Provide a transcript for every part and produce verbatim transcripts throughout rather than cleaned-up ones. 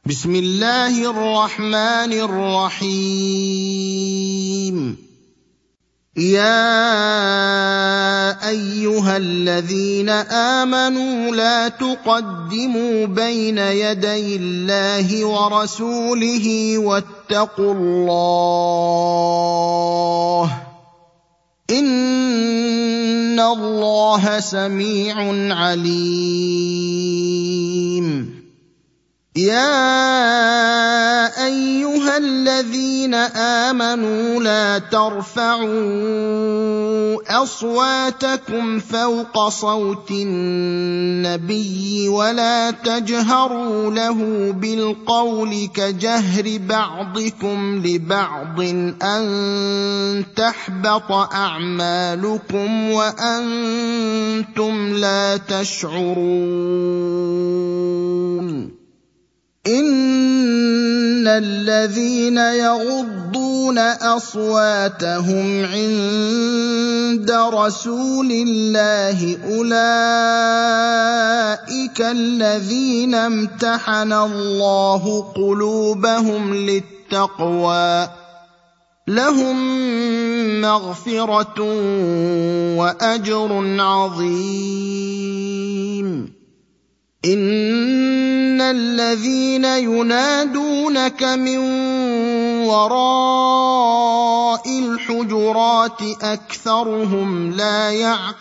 بسم الله الرحمن الرحيم. يا ايها الذين امنوا لا تقدموا بين يدي الله ورسوله واتقوا الله ان الله سميع عليم. يا ايها الذين امنوا لا ترفعوا اصواتكم فوق صوت النبي ولا تجهروا له بالقول كجهر بعضكم لبعض ان تحبط اعمالكم وانتم لا تشعرون. ان الذين يغضون اصواتهم عند رسول الله اولئك الذين امتحن الله قلوبهم للتقوى لهم مغفرة واجر عظيم. ان الذين ينادونك من وراء الحجرات اكثرهم لا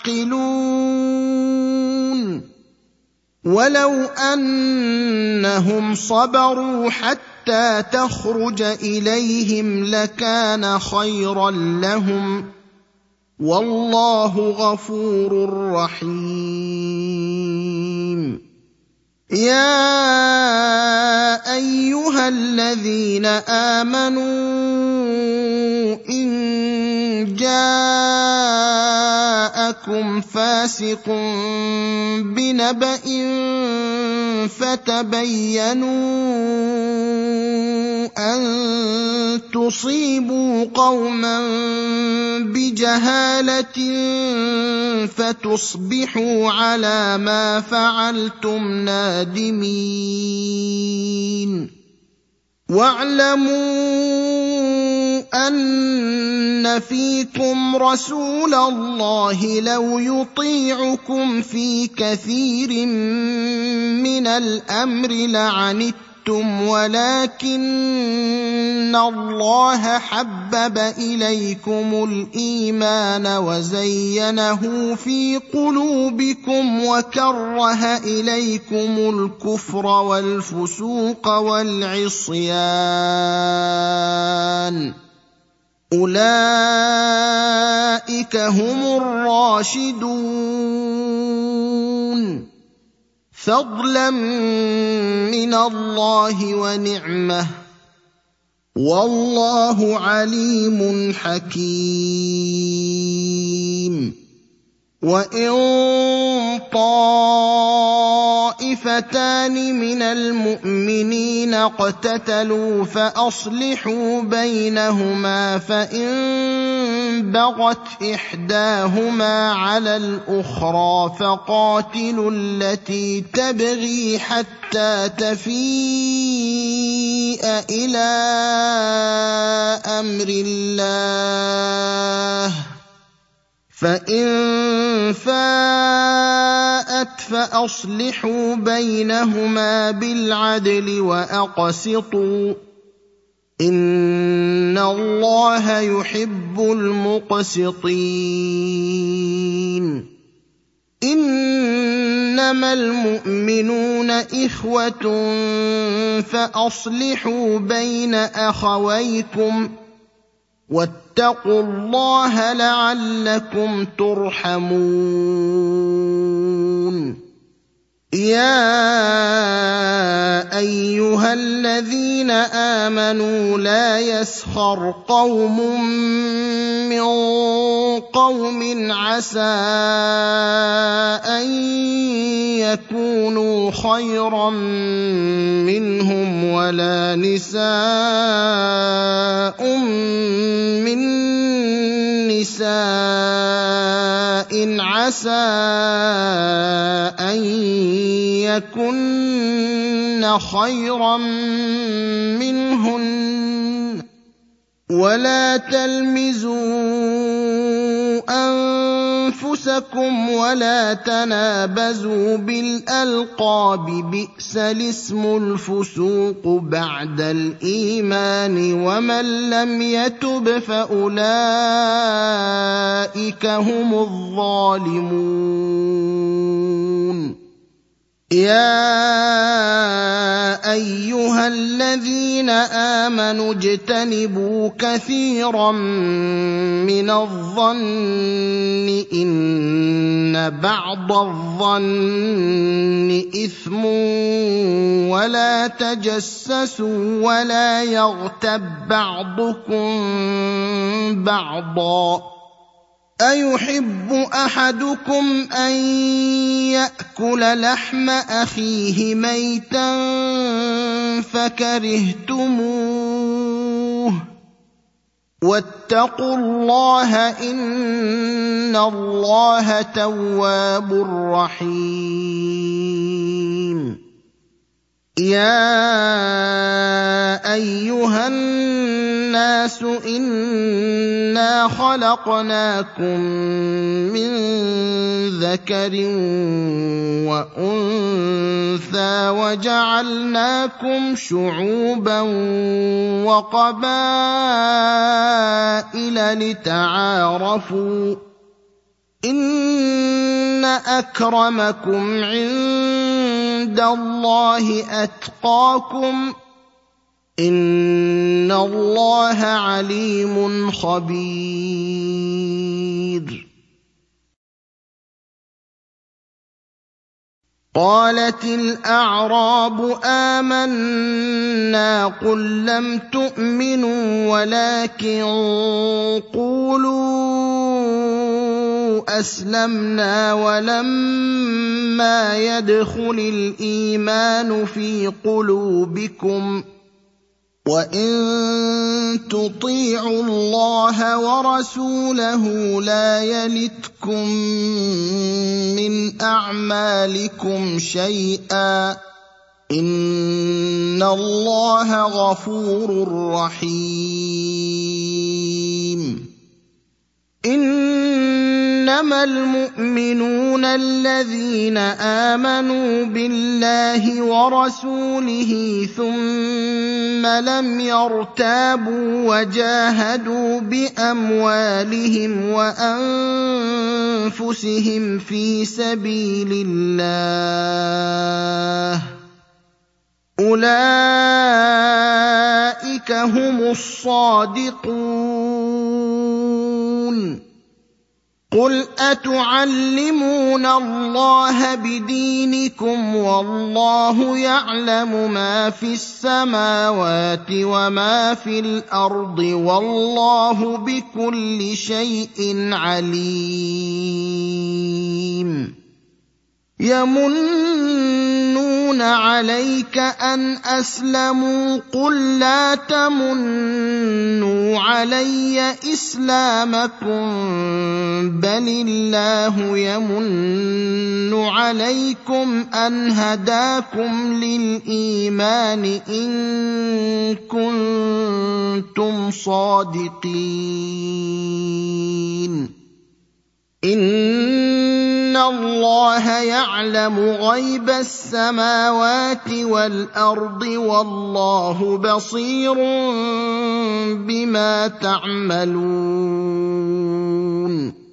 يعقلون. ولو انهم صبروا حتى تخرج اليهم لكان خيرا لهم والله غفور رحيم. يا ايها الذين امنوا ان جاءكم فاسق بنبأ فتبينوا ان تصيبوا قوما بجهالة فتصبحوا على ما فعلتم نادمين. واعلموا ان فيكم رسول الله لو يطيعكم في كثير من الامر لعنتم ولكن الله حبب اليكم الايمان وزينه في قلوبكم وكره اليكم الكفر والفسوق والعصيان اولئك هم الراشدون فضلا من الله ونعمه والله عليم حكيم. وان طائفتان من المؤمنين اقتتلوا فاصلحوا بينهما فان بغت احداهما على الاخرى فقاتلوا التي تبغي حتى تفيء الى امر الله فان فاءت فاصلحوا بينهما بالعدل واقسطوا ان الله يحب المقسطين. انما المؤمنون اخوة فاصلحوا بين اخويكم واتقوا الله لعلكم ترحمون. يا ايها الذين امنوا لا يسخر قوم من قوم عسى ان يكونوا خيرا منهم ولا نساء من نساء عسى ان يكن خيرا منهن ولا تلمزوا أنفسكم ولا تنابزوا بالألقاب بئس الاسم الفسوق بعد الإيمان ومن لم يتب فأولئك هم الظالمون يا أيها الذين آمنوا اجتنبوا كثيرا من الظن إن بعض الظن إثم ولا تجسسوا ولا يغتب بعضكم بعضا أيحب أحدكم أن يأكل لحم أخيه ميتا فكرهتموه واتقوا الله إن الله تواب رحيم يا أيها الناس إنا خلقناكم من ذكر وأنثى وجعلناكم شعوبا وقبائل لتعارفوا إن أكرمكم عند الله أتقاكم إن الله عليم خبير قالت الأعراب آمنا قل لم تؤمنوا ولكن قولوا أسلمنا ولما يدخل الإيمان في قلوبكم وإن تطيعوا الله ورسوله لا يلتكم من أعمالكم شيئا إن الله غفور رحيم إنما المؤمنون الذين آمنوا بالله ورسوله ثم لم يرتابوا وجاهدوا بأموالهم وأنفسهم في سبيل الله أولئك هم الصادقون قل أتعلمون الله بدينكم والله يعلم ما في السماوات وما في الأرض والله بكل شيء عليم يمنون عليك أن أسلموا قل لا تمنوا علي إسلامكم بل الله يمن عليكم أن هداكم للإيمان إن كنتم صادقين إن الله يعلم غيب السماوات والأرض والله بصير بما تعملون